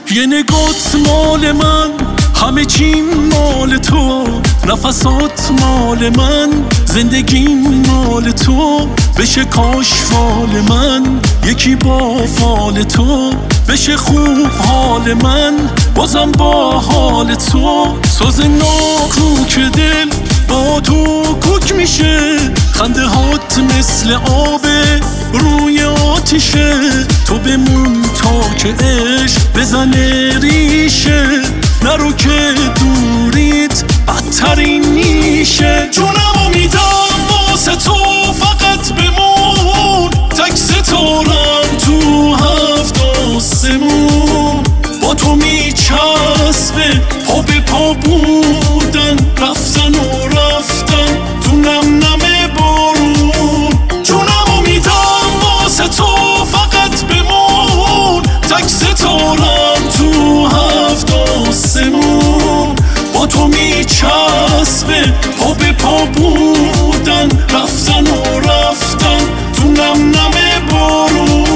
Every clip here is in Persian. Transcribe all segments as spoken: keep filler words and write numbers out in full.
یه نگات مال من، همه چیم مال تو، نفسات مال من، زندگیم مال تو. بشه کاش فال من یکی با فال تو، بشه خوب حال من بازم با حال تو. ساز ناکوک دل با تو کوک میشه، خنده هات مثل آب روی آتیشه. تو بمون تا که عشق بزنه ریشه، نرو که دوریت بدترین میشه. جونمو میدم واسه تو فقط بمون، تک ستارم تو هفت آسمون. با تو میچسبه پا به پا بودن، رفتن و رفتن تو نم نم بارون. جونمو میدم واسه تو فقط بمون، تک ستارم تو هفت آسمون. با تو میچسبه پا به پا بودن، رفتن و رفتن تو نم نم بارون.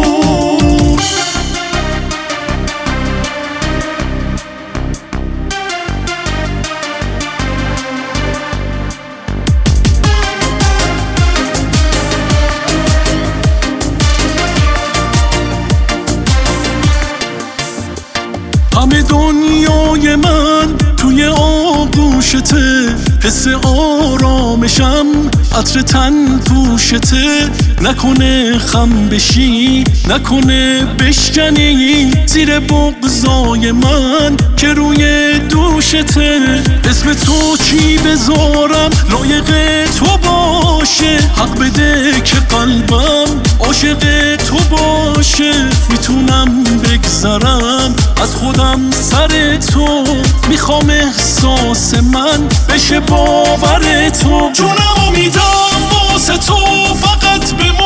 همه دنیای من توی آغوشته، حس آرامشم عطر تن پوشته. نکنه خم بشی، نکنه بشکنی زیر بغضای من که روی دوشته. اسم تو چی بذارم لایق تو باشه، حق بده که قلبم عاشق تو باشه. میتونم بگذرم از خودم سر تو، میخوام احساس من بشه باور تو. جونمو میدم واسه تو فقط بمون،